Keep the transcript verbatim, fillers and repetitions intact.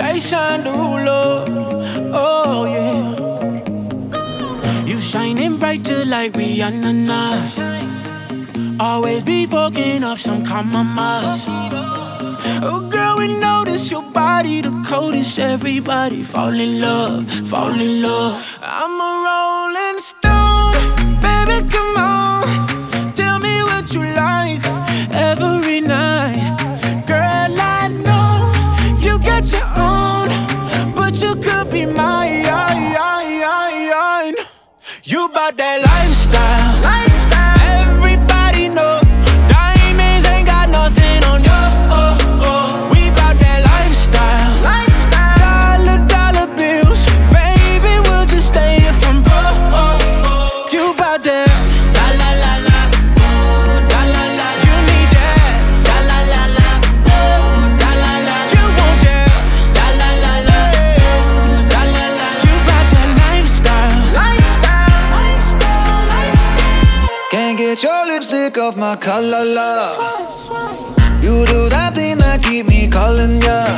inspiration to love. Oh yeah, you shining bright just like Rihanna now. Always be fucking up some compromise. Oh girl, we notice your body the coldest. Everybody fall in love, fall in love. I'm a rolling stone, baby, come on. Tell me what you like every night. Girl, I know you got your own, but you could be mine. You bout that lifestyle, lifestyle. Everybody know diamonds ain't got nothing on you. Oh, oh. We bout that lifestyle, lifestyle. Dollar, dollar bills, baby, we'll just stay here from broke. Oh, oh. You bout that la la la la, oh, la la la. You need that la la la la, oh, la la la. You want that la la la la, oh, la la la. You bout that lifestyle, lifestyle. Can't get your lipstick off my collar, love. You do that thing that keep me calling ya.